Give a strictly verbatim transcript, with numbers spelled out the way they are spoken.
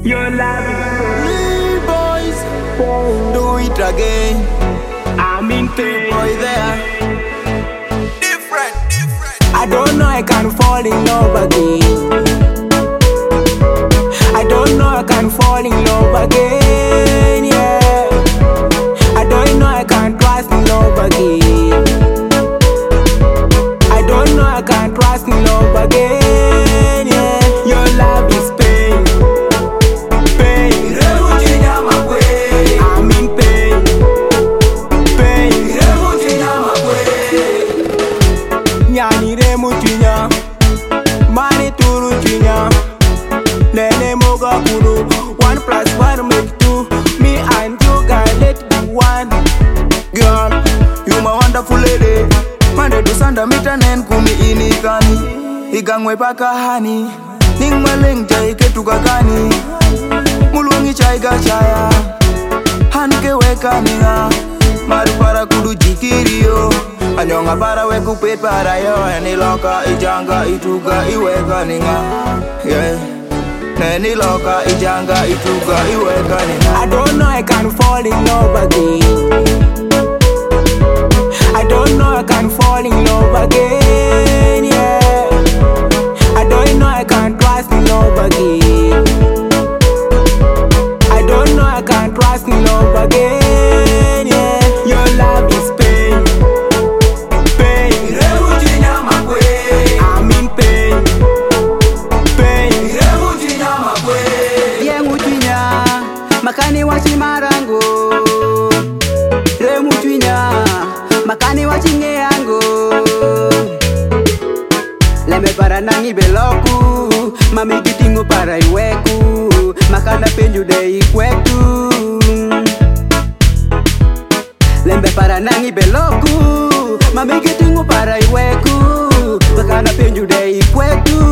Your love is Real boys, do it again. I'm in pain. Boy there, different, different. I don't know I can fall in love again. I don't know I can fall in love again, yeah. I don't know I can trust in love again. I don't know I can trust in love again, yeah. Your love is pain, pain. I'm in pain, pain. Nyani remu tinya, mani turu tinya. Nene moga kunu, one plus one make two. Me and you girl, let be one. Girl, you my wonderful lady. Mande to sanda mita nen kumi inikani. Igangwe paka hani. Ning maleng jai ketuka kani. Mulungi chai gachaya. Hanke weka ninga. Maru para kudu jikirio. Anyonga para weku pet para yo. Eni loka ijanga ituga iweka ninga. Yeah. Neni loka ijanga ituga iweka ninga. I don't know I can fall in love again. I don't know I can fall in love again, yeah. I don't know I can trust in love again. I don't know I can trust in love again, yeah. Your love is pain, pain. I'm in pain, pain. Yengutinya makani wachimarango Remutinya makani wachinge yango Lembe para nangi beloku Mami kitingo para iweku Makana penju de ikwetu Lembe para nangi beloku Mami kitingo para iweku Makana penju de ikwetu